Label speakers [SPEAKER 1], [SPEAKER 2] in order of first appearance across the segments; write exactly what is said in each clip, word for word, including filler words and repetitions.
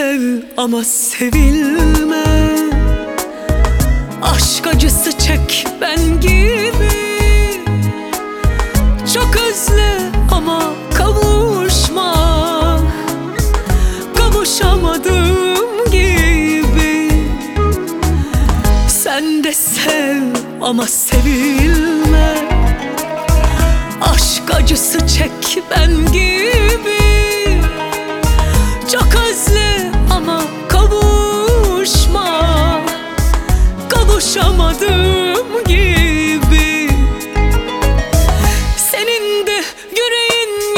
[SPEAKER 1] sev ama sevilme. Aşk acısı çek ben gibi. Çok özle ama kavuşma. Kavuşamadığım gibi. Sen de sev ama sevilme. Aşk acısı çek ben gibi. Çok özle ama kavuşma. Kavuşamadığım gibi. Senin de yüreğin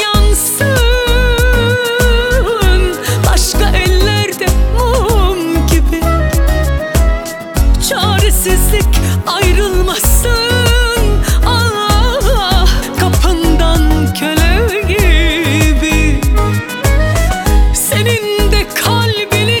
[SPEAKER 1] yansın, başka ellerde mum gibi. Çaresizlik ayrılmasın, ah, kapından köle gibi. Senin de kalbini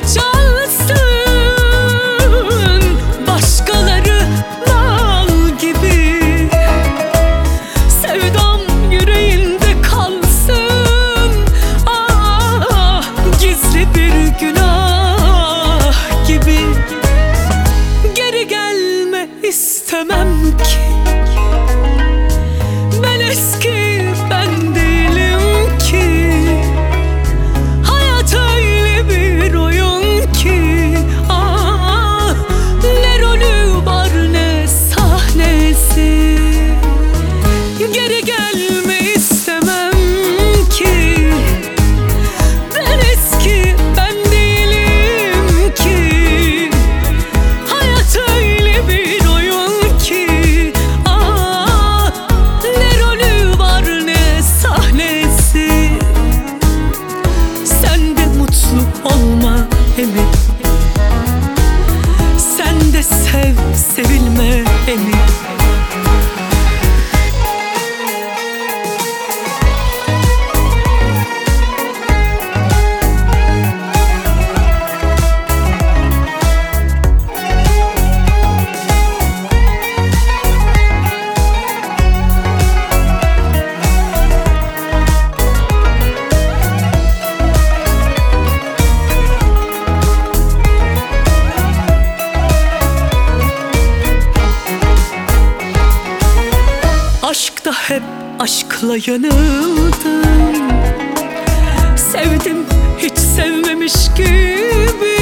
[SPEAKER 1] çalsın, başkaları mal gibi. Sevdam yüreğinde kalsın, ah, gizli bir günah gibi. Geri gelme istemem ki. Ben eski ben değilim ki. Hayat öyle bir oyun ki, ah, ne rolü var ne sahnesi. Geri gelme istemem ki. Ben eski ben değilim ki. Hayat öyle bir oyun ki, ah, ne rolü var ne sahnesi. Sen de mutlu olma emin. Sen de sev sevilme emin. Aşkta hep aşkla yanıldım. Sevdim hiç sevmemiş gibi.